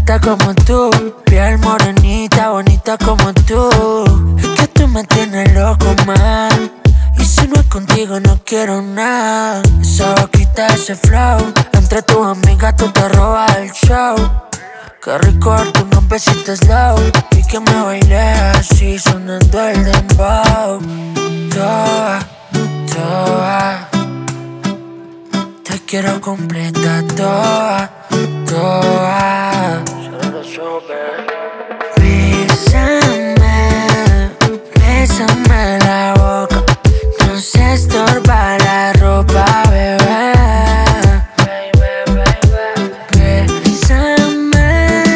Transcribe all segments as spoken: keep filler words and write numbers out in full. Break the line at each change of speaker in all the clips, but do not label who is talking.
gatita como tú, piel morenita, bonita como tú. Es que tú me tienes loco, man. Y si no es contigo no quiero nada. Esa boquita, ese flow, entre tus amigas tú te robas el show. Qué rico darte unos besitos slow y que me bailes así sonando el dembow. Toa, toa, te quiero completa, toa, toa. Bésame, bésame la boca, no se estorba la ropa, bebé. Bésame,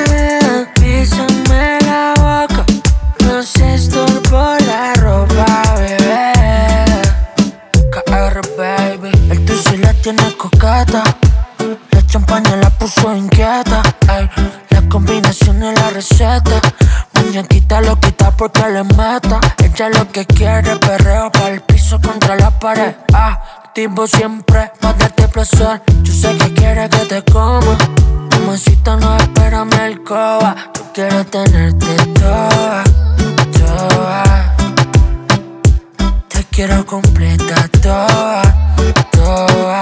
bésame la boca, no se estorba la ropa, bebé. K R, baby, el tuyo la tiene coqueta. La champaña la puso inquieta, ay. La combinación es la receta. Muñequita lo quita porque le mata. Ella lo que quiere, perreo pa'l piso contra la pared. Ah, activo siempre pa' darte placer. Yo sé que quiere que te coma. Mamacita, no espera mi alcoba. Yo quiero tenerte toda, toda. Te quiero completa, toda, toda.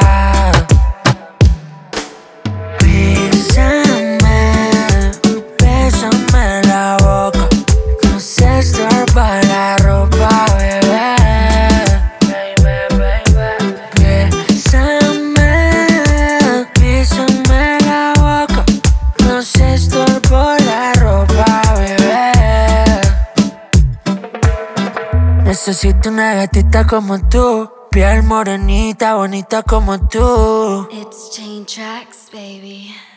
Bésame la boca, no se estorba la ropa, bebé. Bésame, bésame la boca, no se estorba la ropa, bebé. Necesito una gatita como tú, piel morenita, bonita como tú.
It's Chain Tracks, baby.